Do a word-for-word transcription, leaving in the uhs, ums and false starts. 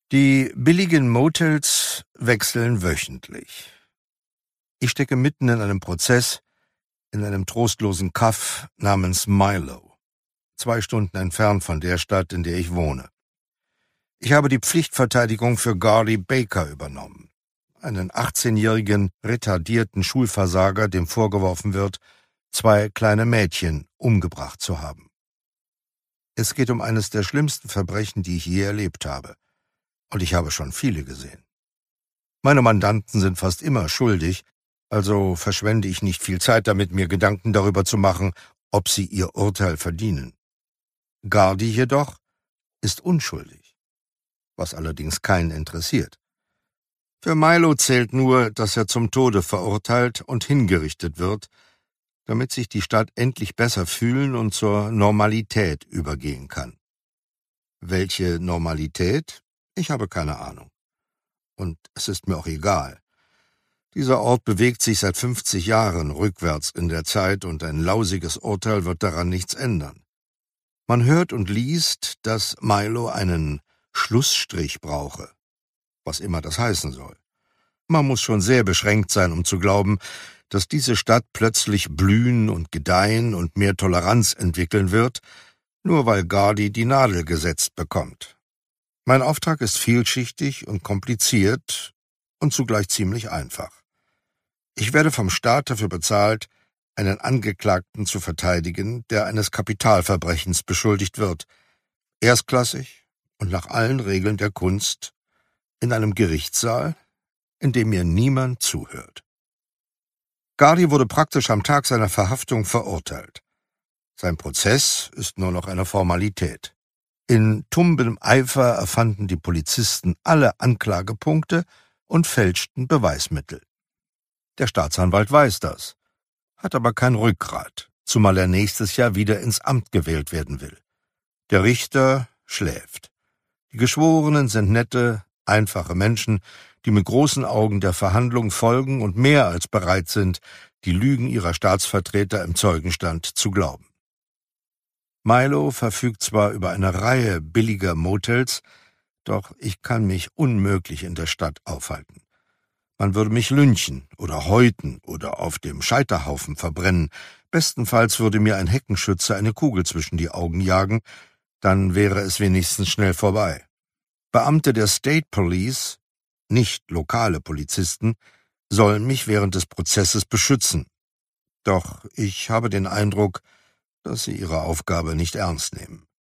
Die billigen Motels wechseln wöchentlich. Ich stecke mitten in einem Prozess, in einem trostlosen Kaff namens Milo, zwei Stunden entfernt von der Stadt, in der ich wohne. Ich habe die Pflichtverteidigung für Gardy Baker übernommen, einen achtzehnjährigen, retardierten Schulversager, dem vorgeworfen wird, zwei kleine Mädchen umgebracht zu haben. Es geht um eines der schlimmsten Verbrechen, die ich je erlebt habe. Und ich habe schon viele gesehen. Meine Mandanten sind fast immer schuldig, also verschwende ich nicht viel Zeit damit, mir Gedanken darüber zu machen, ob sie ihr Urteil verdienen. Gardy jedoch ist unschuldig, was allerdings keinen interessiert. Für Milo zählt nur, dass er zum Tode verurteilt und hingerichtet wird, damit sich die Stadt endlich besser fühlen und zur Normalität übergehen kann. Welche Normalität? Ich habe keine Ahnung. Und es ist mir auch egal. Dieser Ort bewegt sich seit fünfzig Jahren rückwärts in der Zeit und ein lausiges Urteil wird daran nichts ändern. Man hört und liest, dass Milo einen Schlussstrich brauche, was immer das heißen soll. Man muss schon sehr beschränkt sein, um zu glauben, dass diese Stadt plötzlich blühen und gedeihen und mehr Toleranz entwickeln wird, nur weil Gardy die Nadel gesetzt bekommt. Mein Auftrag ist vielschichtig und kompliziert und zugleich ziemlich einfach. Ich werde vom Staat dafür bezahlt, einen Angeklagten zu verteidigen, der eines Kapitalverbrechens beschuldigt wird, erstklassig und nach allen Regeln der Kunst, in einem Gerichtssaal, in dem mir niemand zuhört. Gardy wurde praktisch am Tag seiner Verhaftung verurteilt. Sein Prozess ist nur noch eine Formalität. In tumbem Eifer erfanden die Polizisten alle Anklagepunkte und fälschten Beweismittel. Der Staatsanwalt weiß das, hat aber kein Rückgrat, zumal er nächstes Jahr wieder ins Amt gewählt werden will. Der Richter schläft. Die Geschworenen sind nette, einfache Menschen, die mit großen Augen der Verhandlung folgen und mehr als bereit sind, die Lügen ihrer Staatsvertreter im Zeugenstand zu glauben. Milo verfügt zwar über eine Reihe billiger Motels, doch ich kann mich unmöglich in der Stadt aufhalten. Man würde mich lynchen oder häuten oder auf dem Scheiterhaufen verbrennen. Bestenfalls würde mir ein Heckenschütze eine Kugel zwischen die Augen jagen, dann wäre es wenigstens schnell vorbei. Beamte der State Police, nicht lokale Polizisten, sollen mich während des Prozesses beschützen. Doch ich habe den Eindruck, dass sie ihre Aufgabe nicht ernst nehmen.